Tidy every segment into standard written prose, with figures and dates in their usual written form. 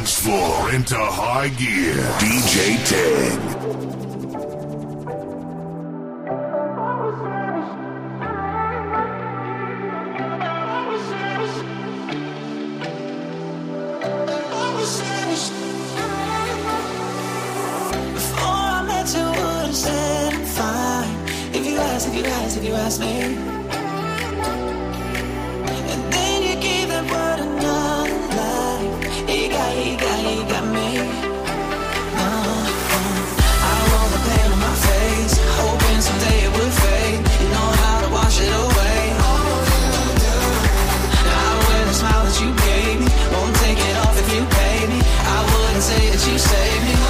dance floor into high gear. DJ Tig. If you ask me, and then you gave that word another life. You got me. I roll the pain on my face, hoping someday it would fade. You know how to wash it away. I wear the smile that you gave me, won't take it off if you pay me. I wouldn't say that you saved me.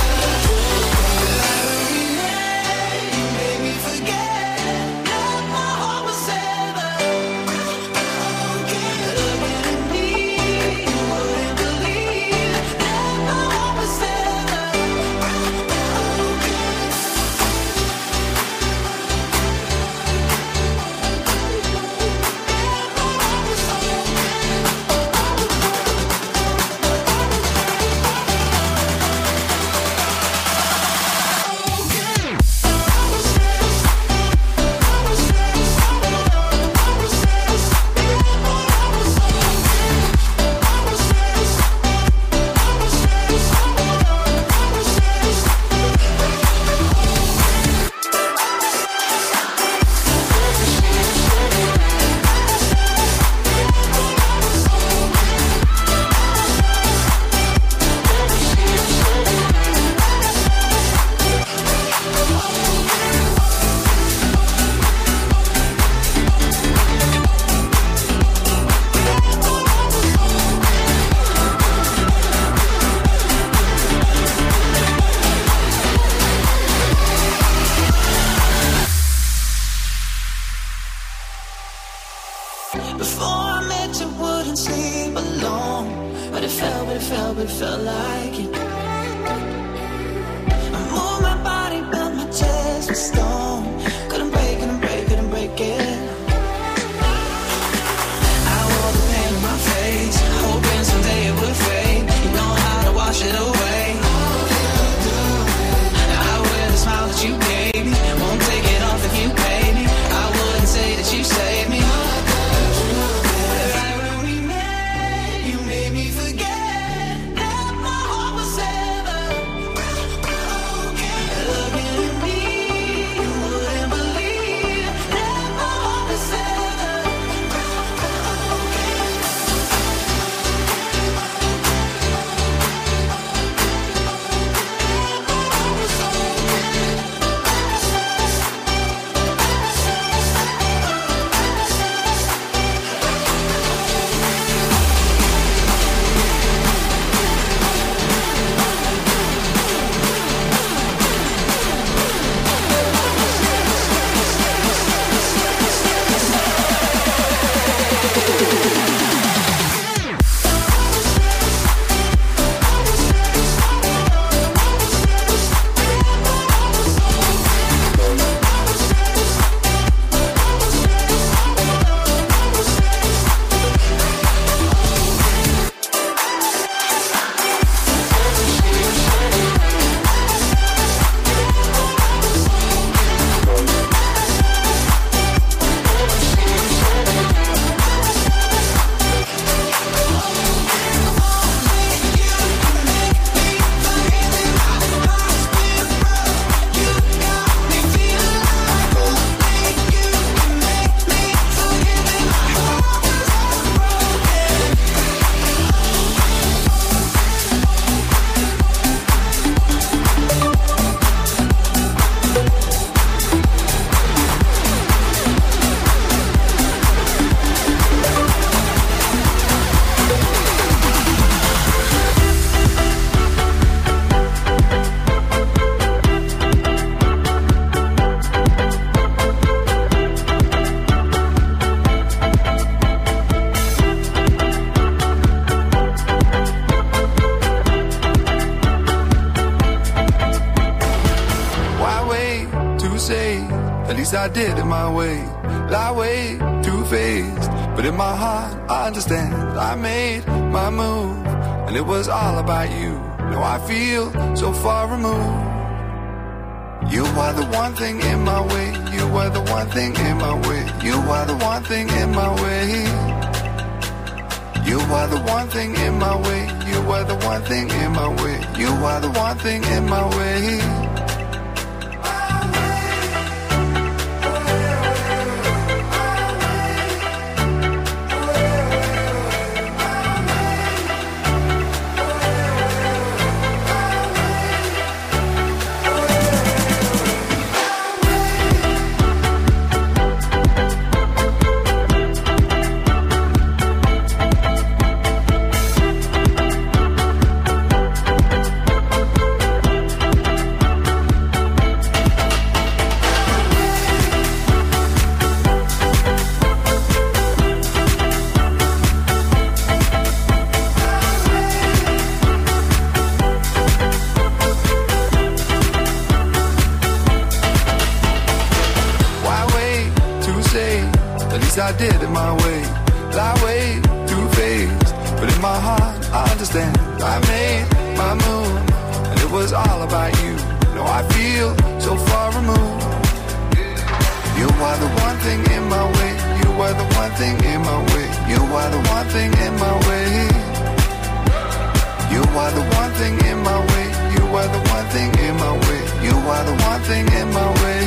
But it felt like it. I moved my body, built my chest with stone. Couldn't break it. I wore the pain on my face, hoping someday it would fade. You know how to wash it away. I wear the smile that you gave me, won't take it off if you pay me. I wouldn't say that you saved me. Right when we met, you made me forget. I did it my way, lie way too faced, but in my heart I understand. I made my move, and it was all about you. Now I feel so far removed. You are the one thing in my way. You are the one thing in my way. You are the one thing in my way. You are the one thing in my way. You are the one thing in my way. You are the one thing in my way. I did it my way, lie way too phased, but in my heart I understand. I made my move, and it was all about you. No, I feel so far removed. You are the one thing in my way. You are the one thing in my way. You are the one thing in my way. You are the one thing in my way. You are the one thing in my way. You are the one thing in my way.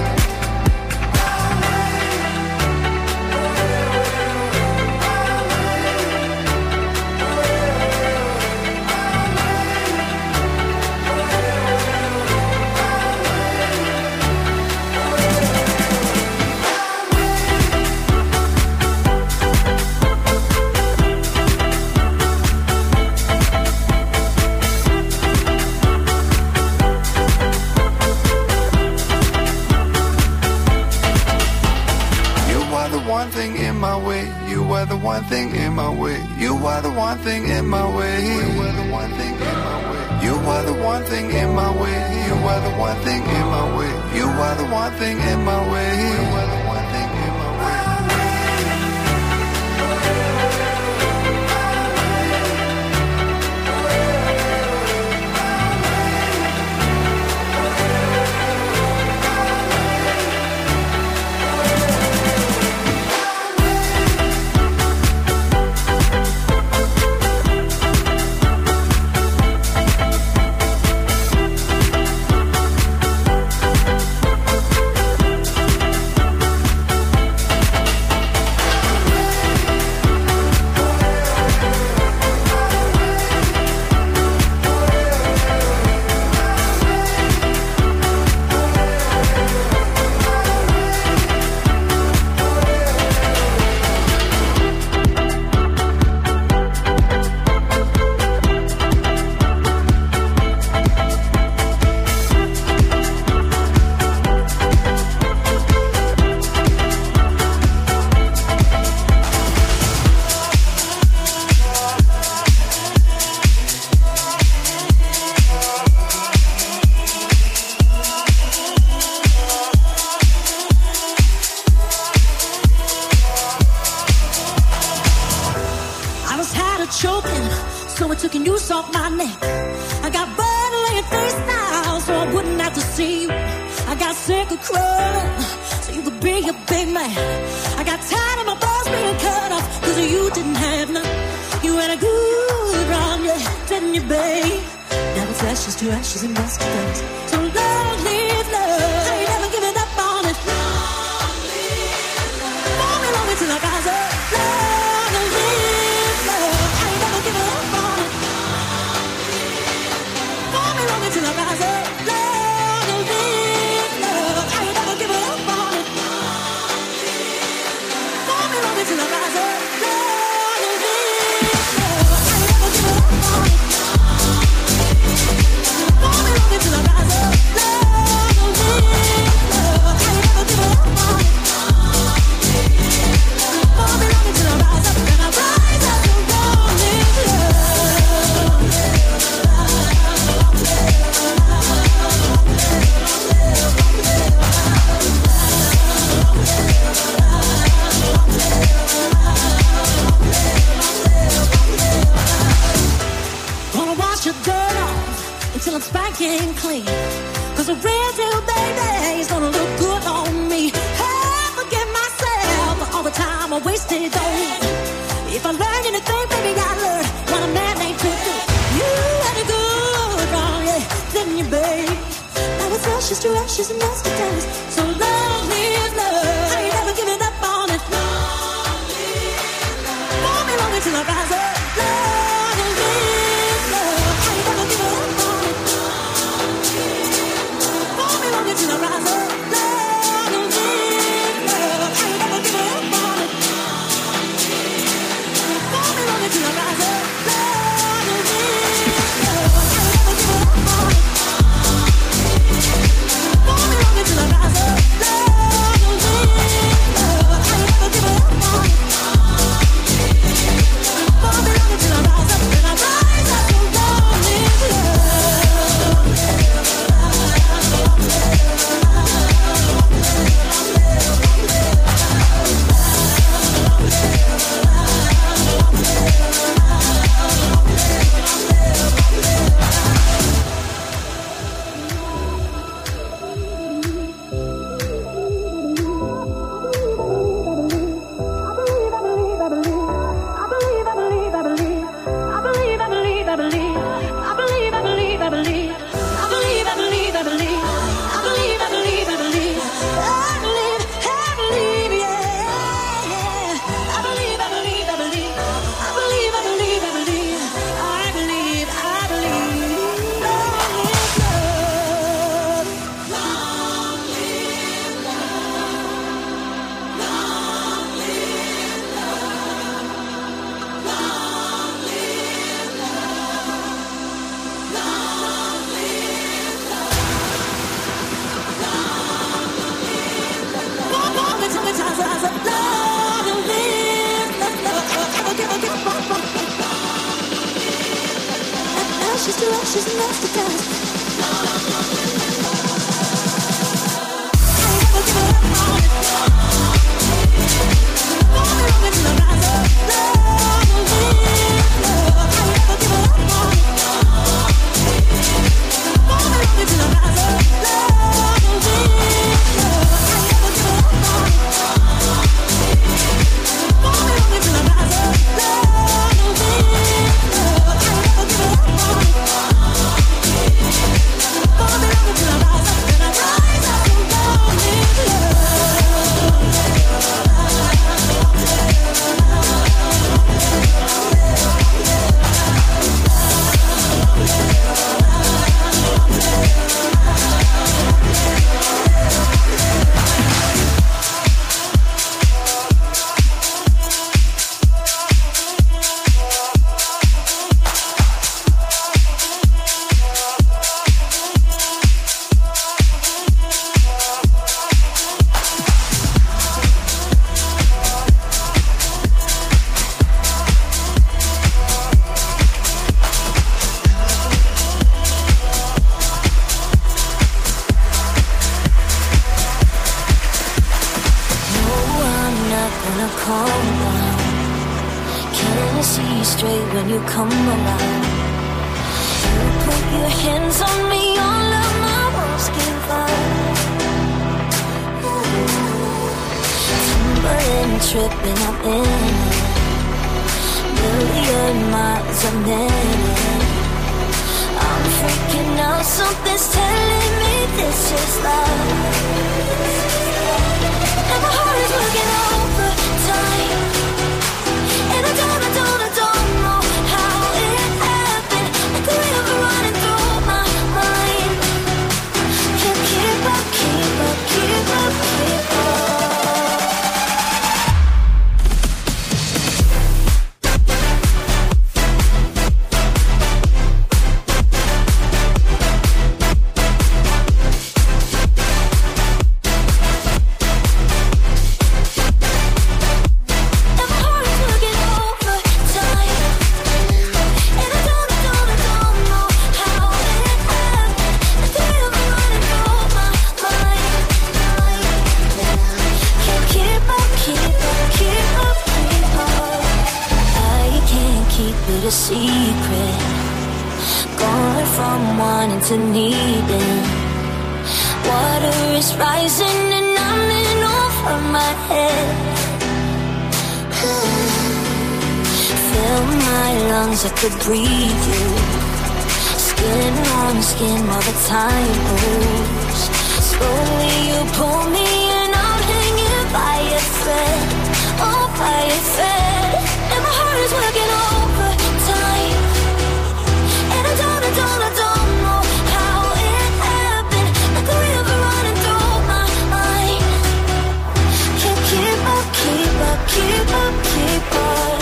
One thing in my way, you are the one thing in my way. You are the one thing in my way. You are the one thing in my way. You are the one thing in my way. You are the one thing in my way. You are the one thing in my way. You are the one thing in my way. To ashes and dust to dust. So long live love. I ain't never giving up on it. Long live love. Long live till I rise up. Long live love. I ain't never giving up on it. Long live till I rise up. Long live love. I ain't never giving up on it. Long live till I rise up. Long live love. I ain't never giving up on it. Till I rise up. look spanking clean. Cause a real deal baby is gonna look good on me. Hey, forgive myself for all the time I wasted on you. If I learned anything, baby, I learned what a man ain't to do. You had a good run, yeah, didn't you, babe? Now it's ashes to ashes and dust to dust. So long live love. I ain't never giving up on it. Long live love. Hold me long until I rise up. Long live love. I ain't never giving up on it. Hold me long until I rise up. Long live love. I ain't never giving up on it. Hold me long until I rise up. Long live love. I ain't never giving up on it. Hold me long until I rise up. Long live love. I ain't never giving up on it. Hold me long until I rise up. And I rise up. So long live love. Ashes and dust to dust. a secret. Going from wanting to needing. Water is rising and I'm in over my head. Fill my lungs, I could breathe you. Skin on skin while the time moves. Slowly you pull me and I'm hanging by a thread. Oh, by a thread. And my heart is working overtime. And I don't know how it happened. Like a river running through my mind. Can't keep up, keep up, keep up, keep up.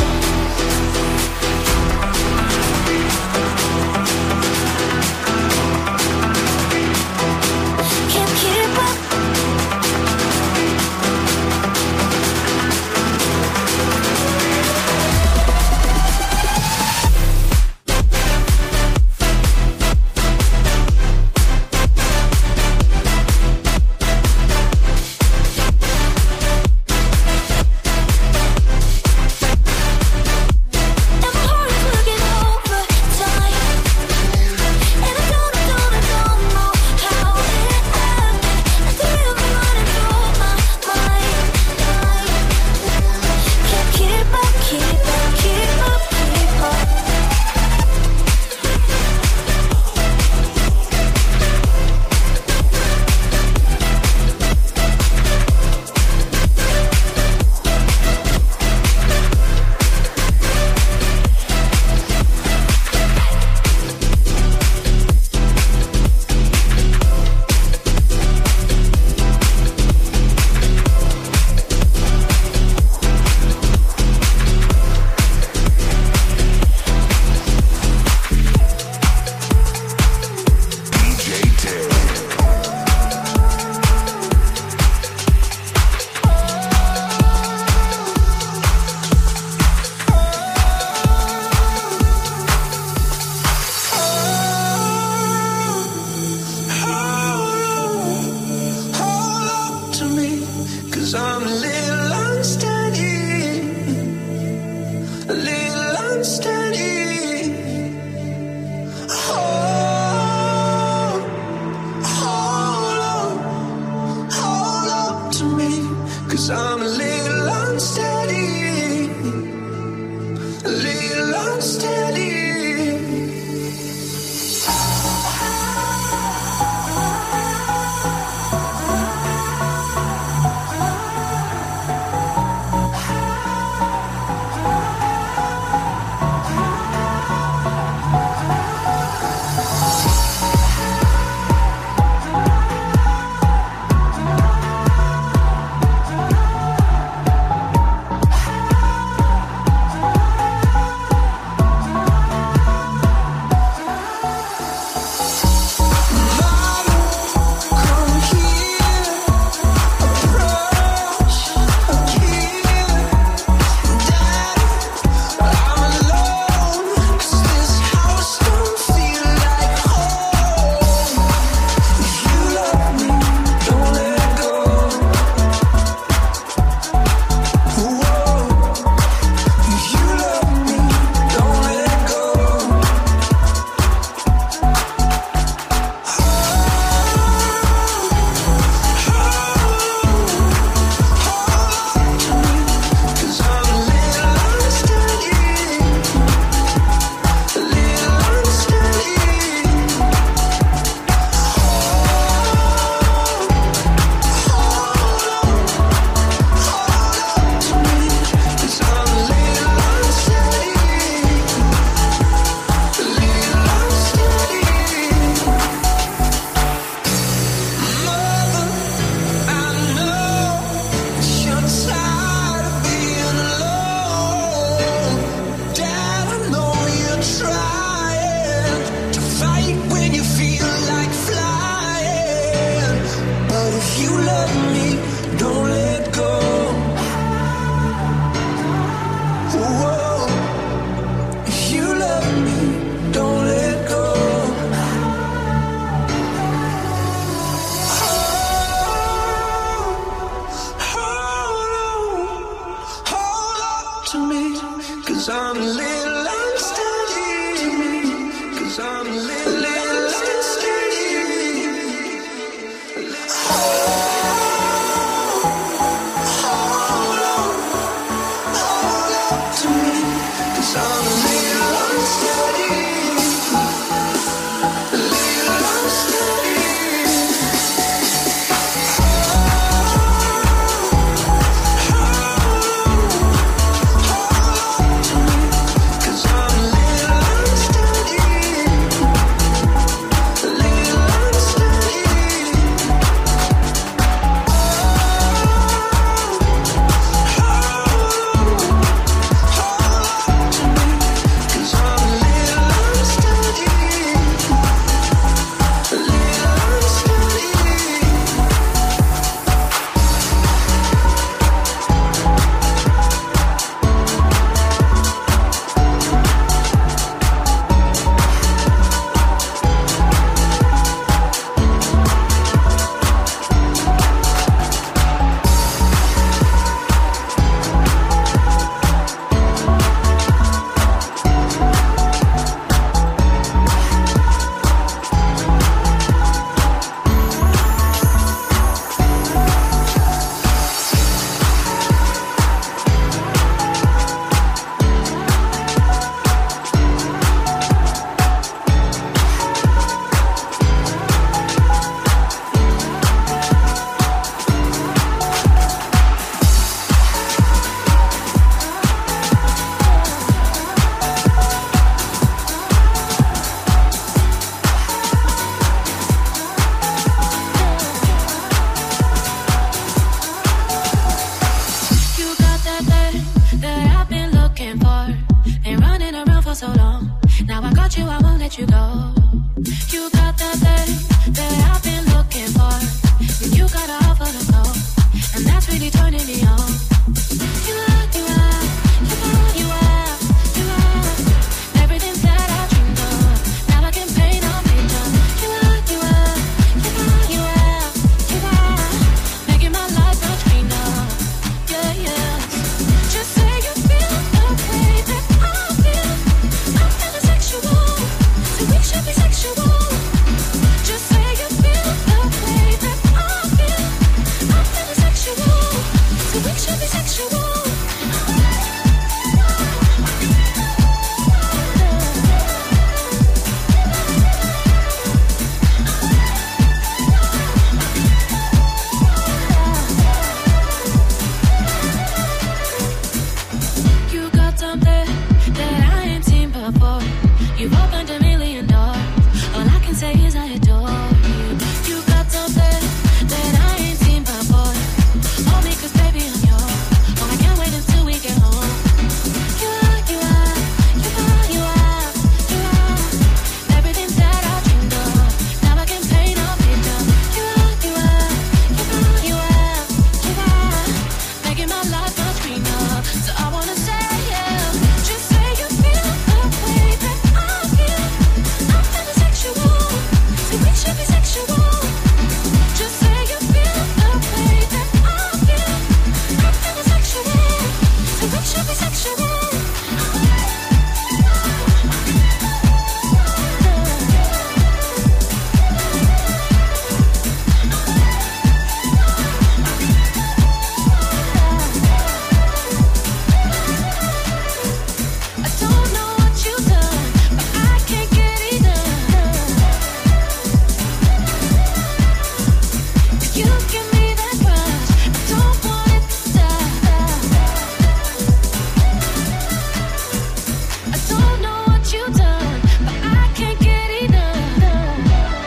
Can't keep up. got you, I won't let you go. You got that thing that I've been looking for. And you got a offer to go, and that's really turning me on. You are everything that I dreamed of. Now I can paint a picture. You are making my life much greener. Yeah, yeah. Just say you feel the way that I feel. I'm feeling sexual, so we should be sexual. Just say you feel the way that I feel. I'm feeling sexual, so we should be sexual. You've opened a million doors. All I can say is I adore you. You got something that I ain't seen before. Hold me 'cause baby I'm yours. Oh, I can't wait until we get home. You are everything that I dreamed of. Now I can paint a picture. You are making my life much greener. So I wanna say yeah. Just say you feel the way that I feel. I'm feeling sexual, so we should be sexual. Just say you feel the way that I feel. I'm feeling sexual, so we should be sexual. I don't know what you've done, but I can't get enough. You give me that rush, I don't want it to stop. I don't know what you've done, but I can't get enough.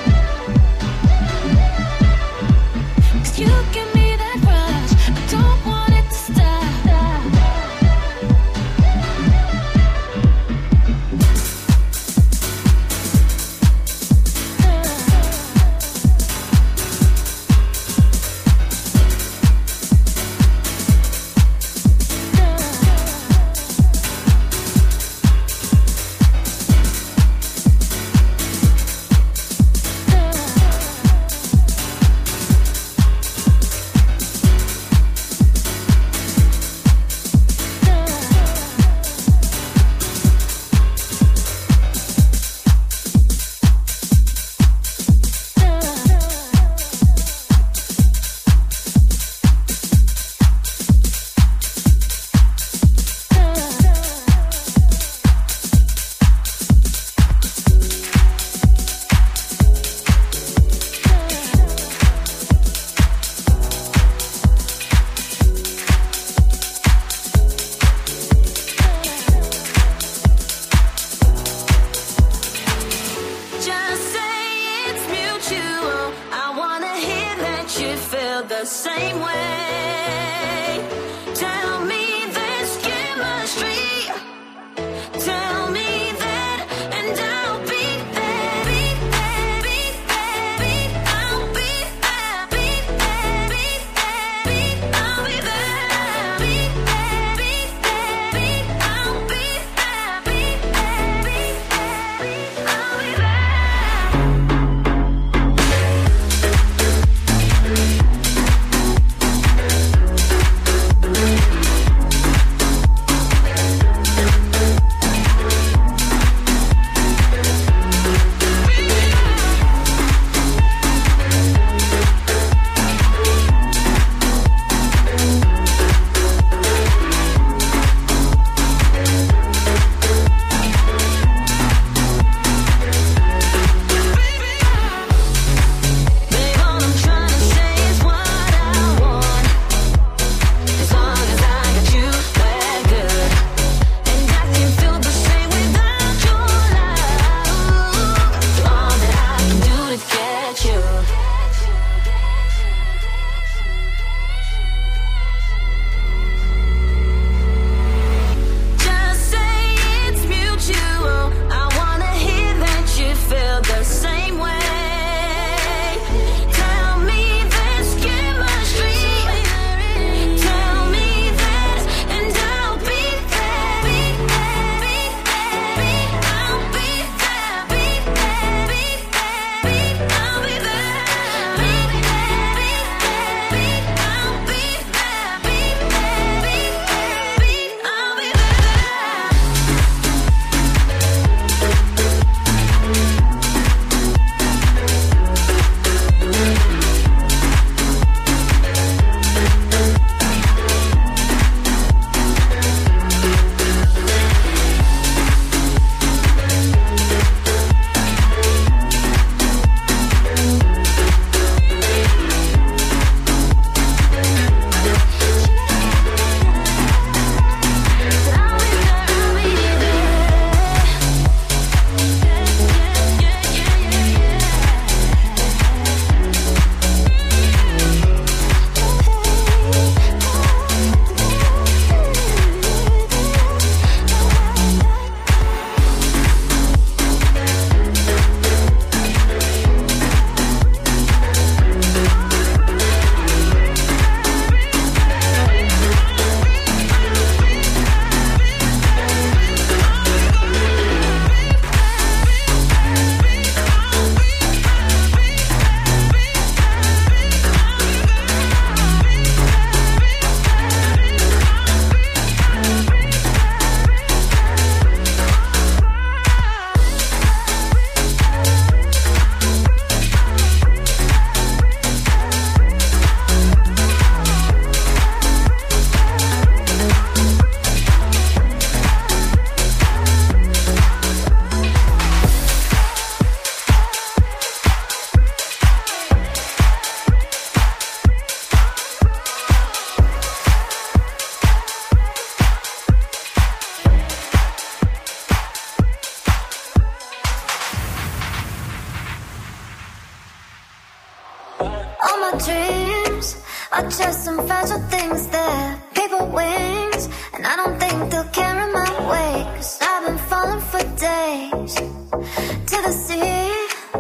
'Cause you give me that rush, I don't want it to stop. Just say it's mutual. I wanna hear that you feel the same way. Tell me there's chemistry. Tell me that, and I'll be there. Be there, be there, be. I'll be there. Be there, be there, be. I'll be there. Be there, be there, be. I'll be there. Be there, be there, be. I'll be there. my dreams are just some fragile things that paper wings, and I don't think they'll carry my weight. 'Cause I've been falling for days to the sea,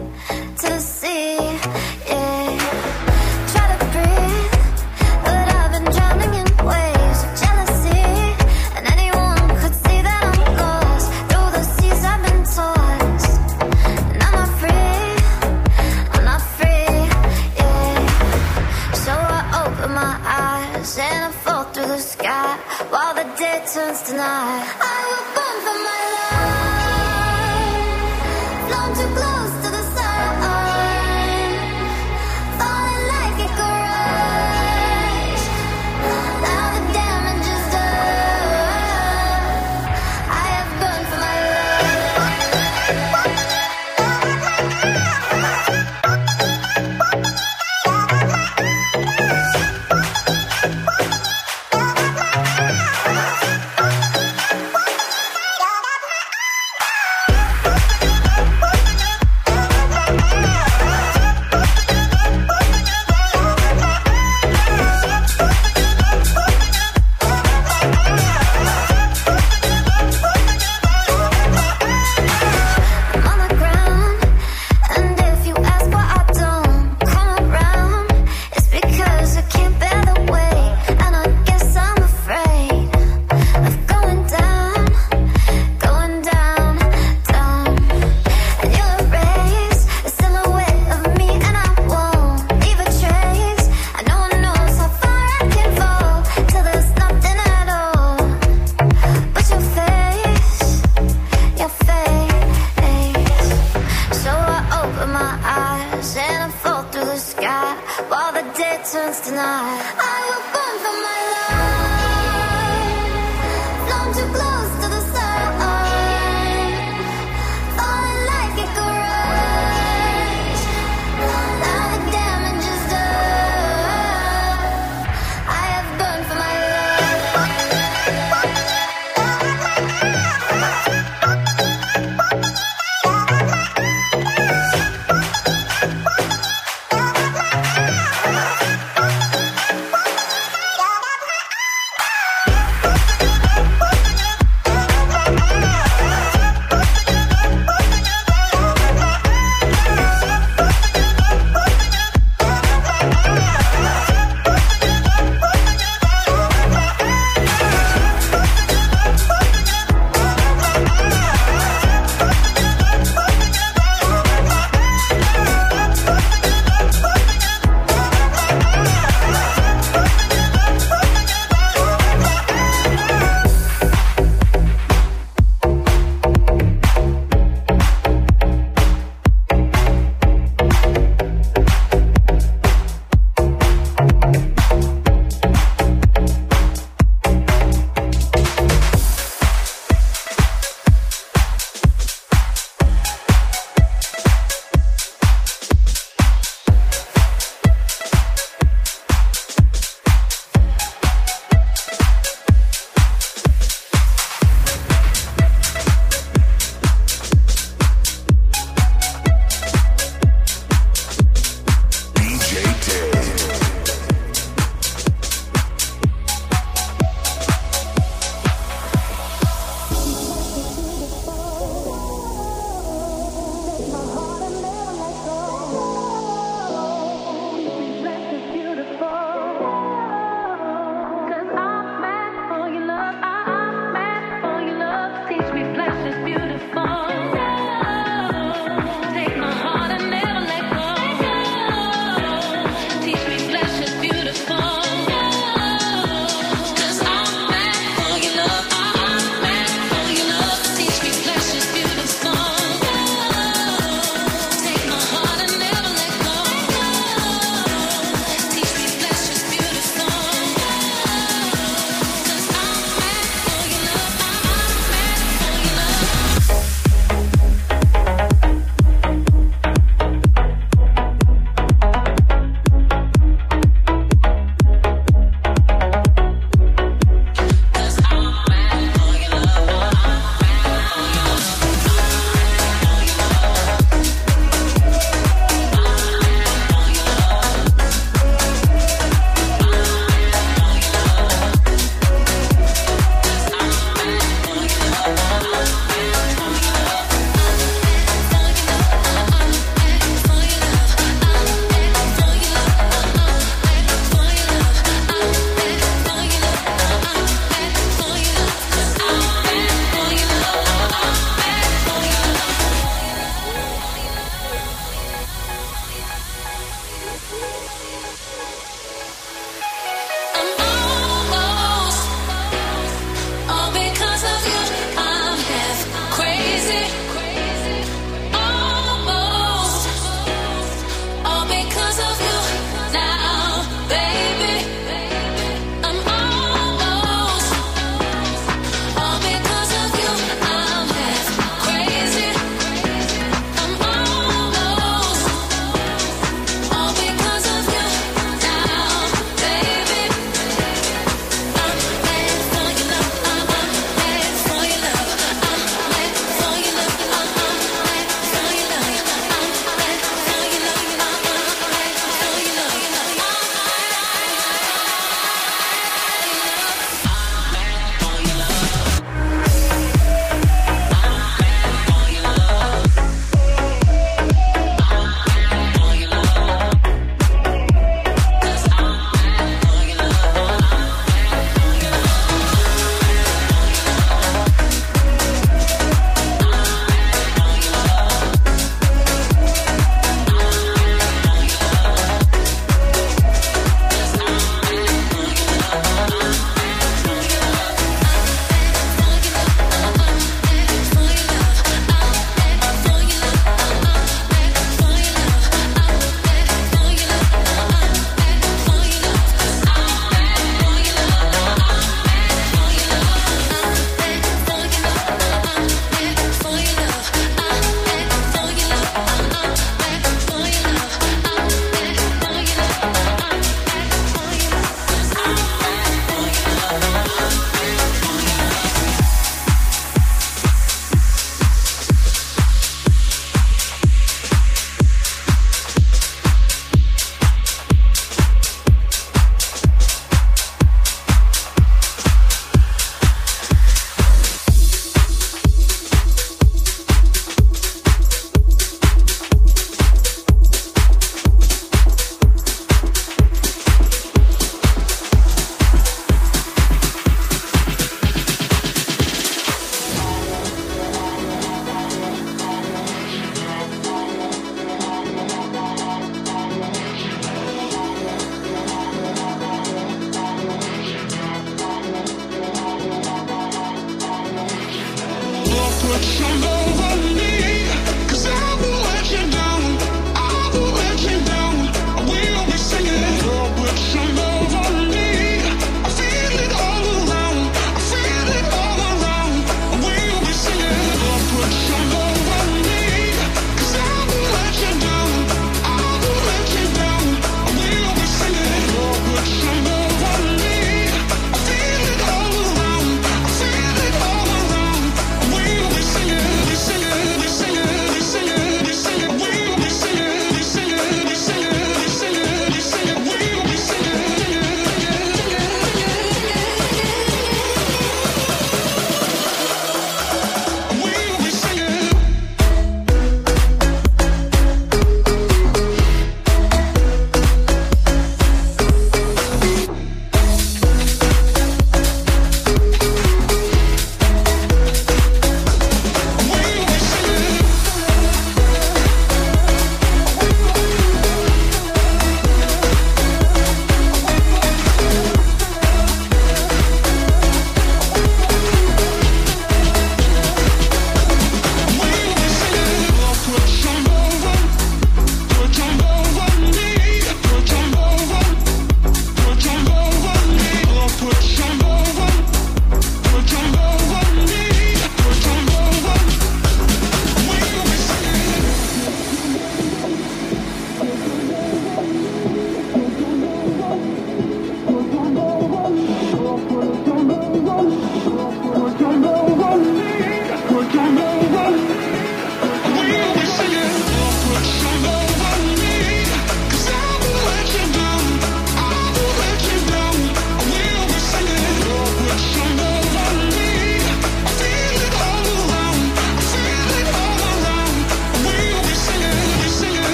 yeah. Try to breathe, but I've been drowning in waves of jealousy, and anyone could see that I'm lost. Through the seas I've been tossed, and I'm not free, yeah. So I open my eyes and I fall through the sky while the day turns to night. I will burn for my life, flown too close to the sun, falling like it could rise. Now the damage is done. I have burned for my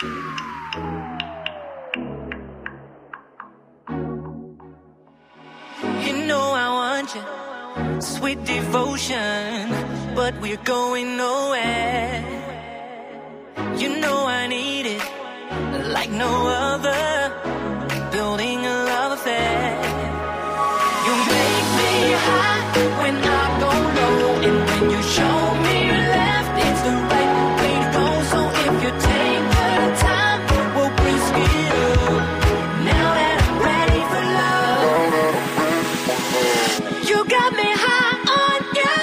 You know I want you, sweet devotion, but we're going nowhere. You know I need it, like no other, building a love affair. You make me high when I go low, and when you show me left, it's the right way to go. So if you take the time, we'll brisk it up. Now that I'm ready for love, you got me high on you.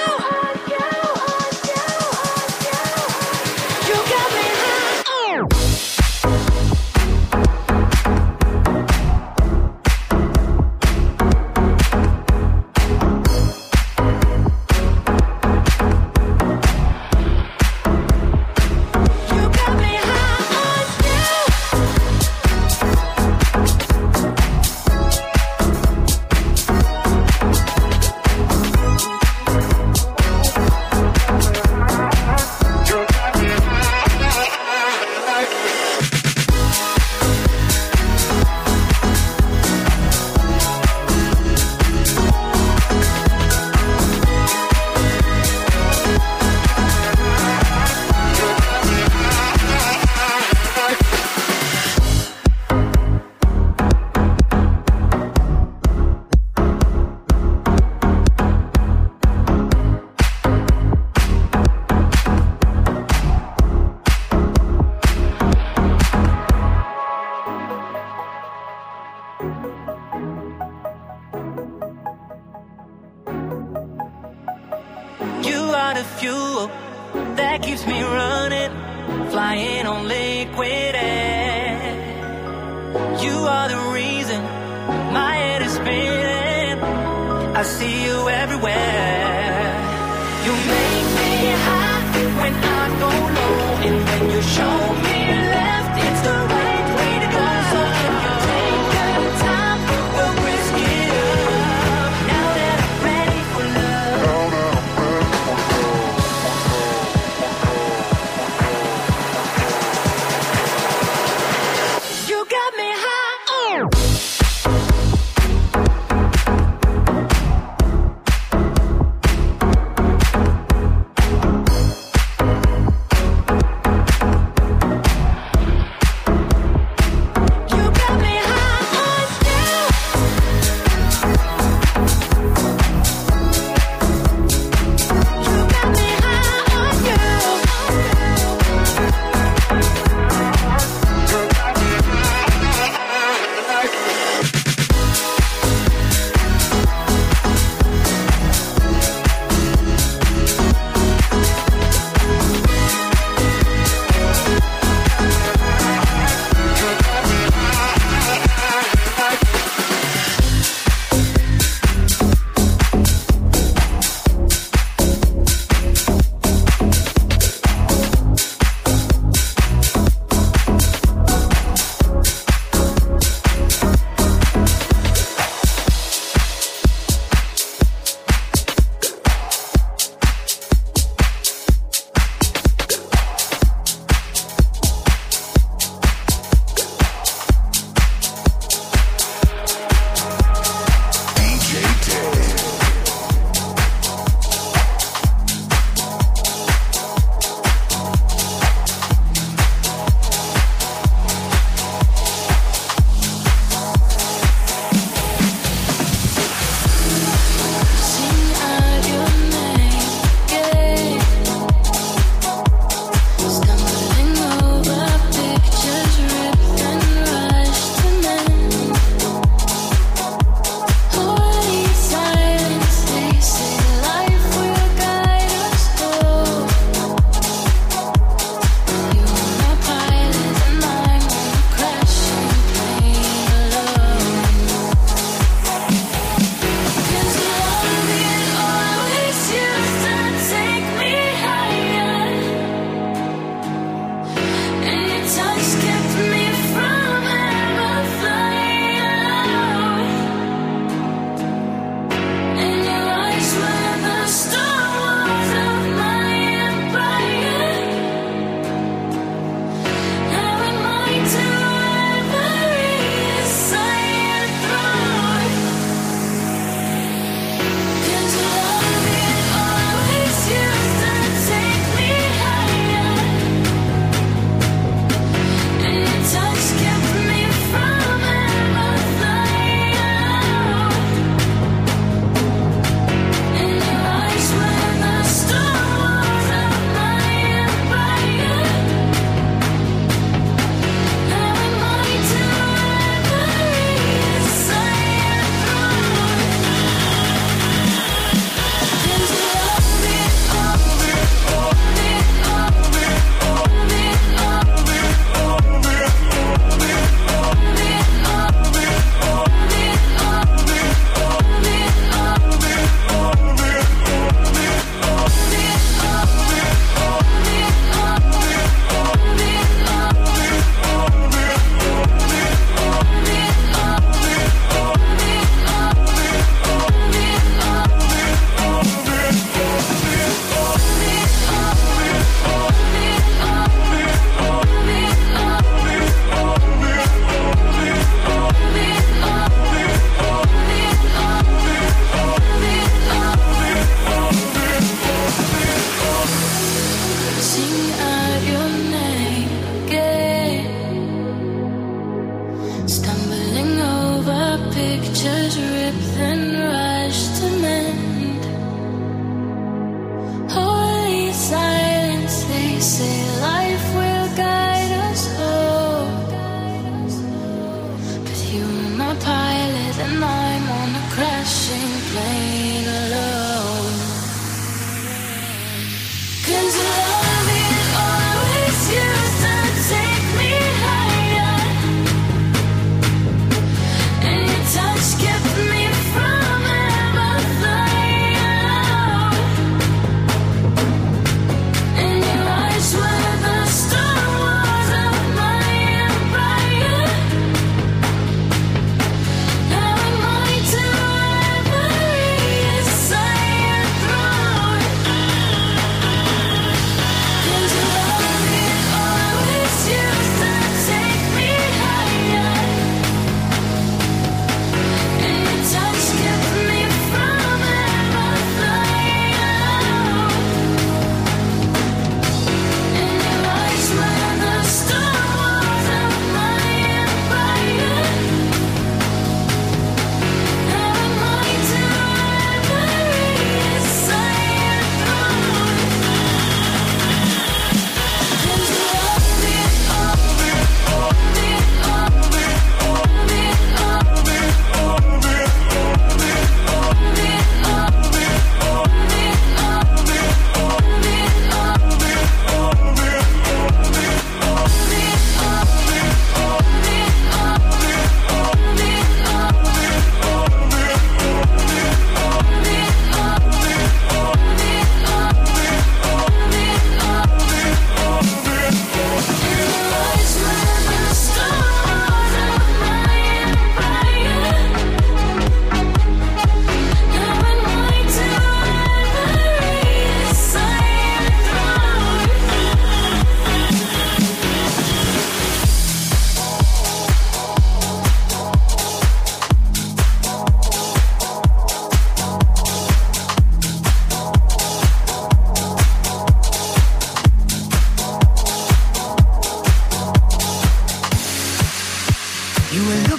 You got me high on. You got me high on you. You are the fuel that keeps me running, flying on liquid air. You are the reason my head is spinning. I see you everywhere. You make me high when I go low, and when you show me left, it's the right way to go. So if you take the time, we'll risk it up. Now that I'm ready for love. You got me high on.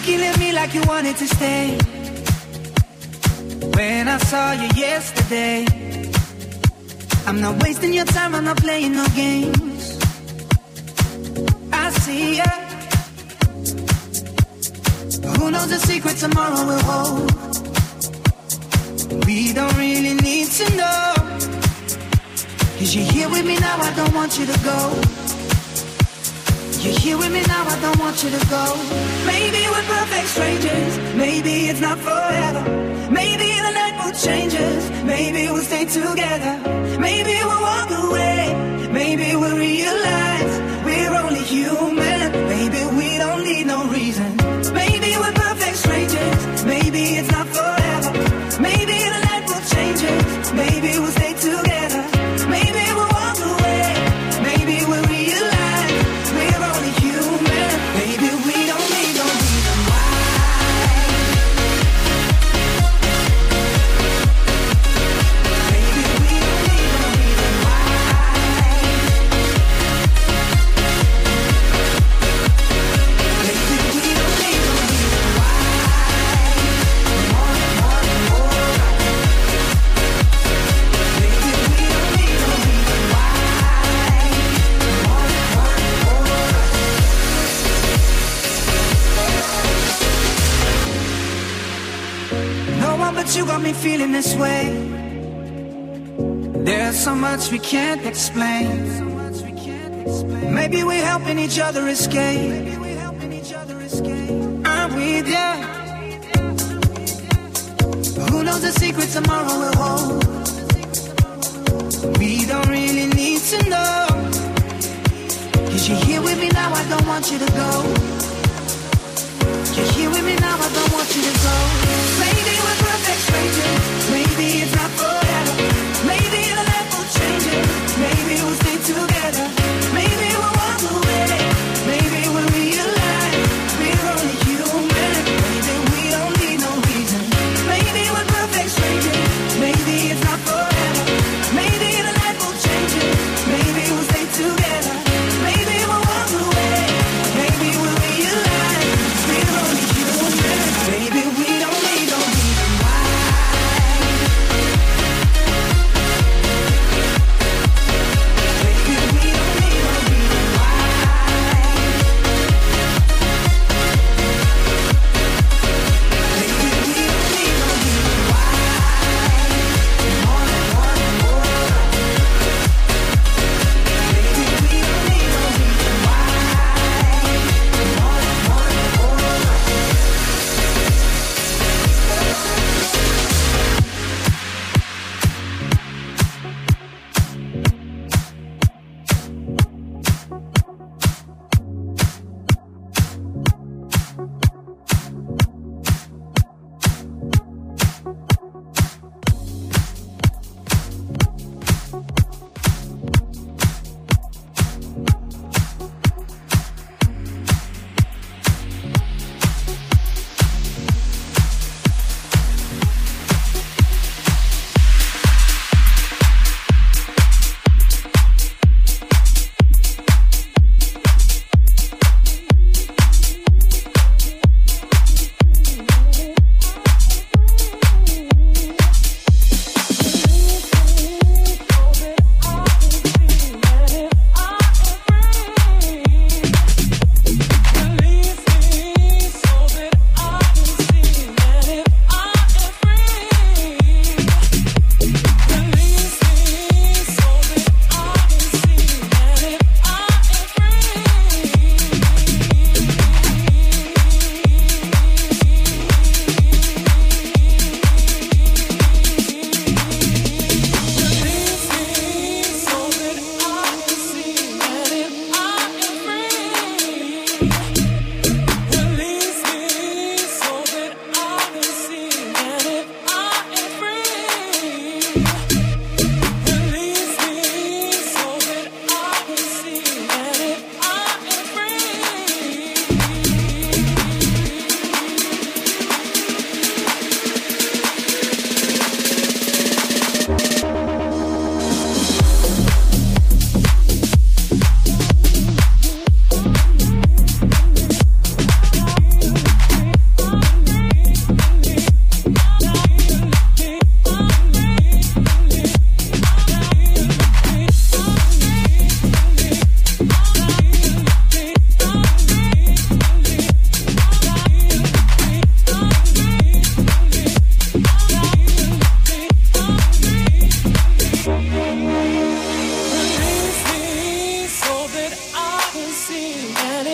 looking at me like you wanted to stay. When I saw you yesterday, I'm not wasting your time, I'm not playing no games. I see ya. Who knows the secret tomorrow will hold? We don't really need to know. 'Cause you're here with me now, I don't want you to go. You're here with me now, I don't want you to go. Maybe we're perfect strangers, maybe it's not forever. Maybe the night will change us, maybe we'll stay together. Maybe we'll walk away, maybe we'll realize we're only human. Maybe we don't need no reason. Maybe we're perfect strangers, maybe it's not forever. Maybe the night will change us, maybe we'll stay together. Maybe we'll walk away, maybe we'll realize we're only human. Maybe we don't need no reason why. Maybe we don't need no reason why. Maybe we don't need no reason why. More. Maybe we don't need no reason why. No one but you got me feeling this way. There's so much we can't explain. Maybe we're helping each other escape. I'm with ya. Who knows the secret tomorrow will hold? We don't really need to know. 'Cause you're here with me now, I don't want you to go. You're here with me now, I don't want you to go. Maybe we're perfect strangers, maybe it's not forever. Maybe the life will change us, maybe we'll stay together. Maybe we'll walk away, maybe we'll realize we're only human. Maybe we don't need no reason. Maybe we're perfect strangers, maybe it's not forever. Maybe the life will change us, maybe we'll stay together. Maybe we'll walk away, maybe we'll realize we're only human. Maybe we don't need no reason why.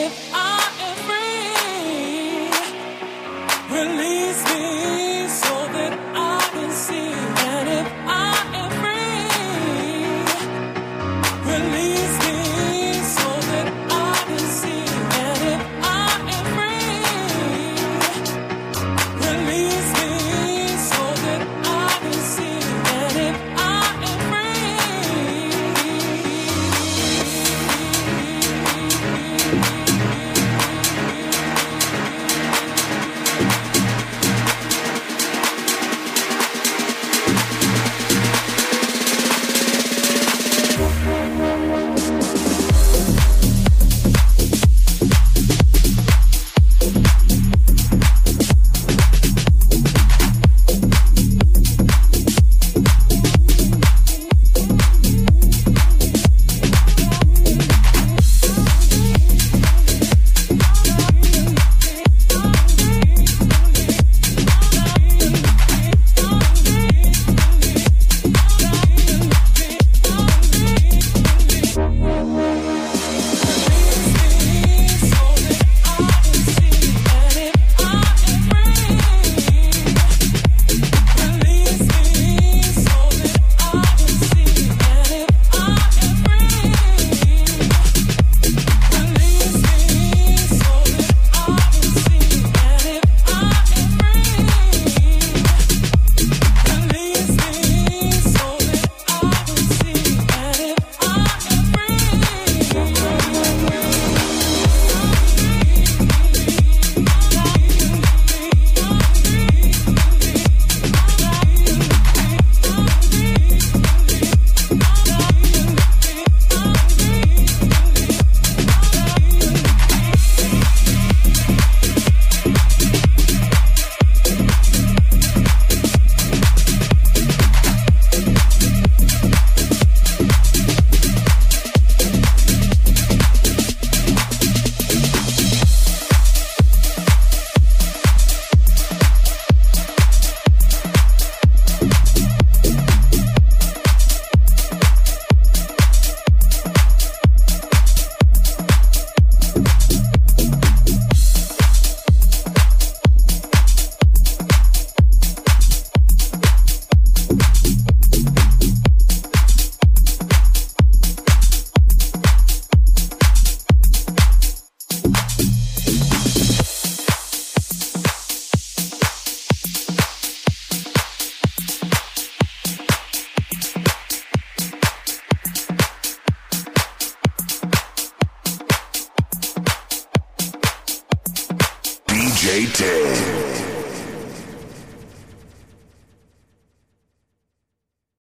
DJ Ted.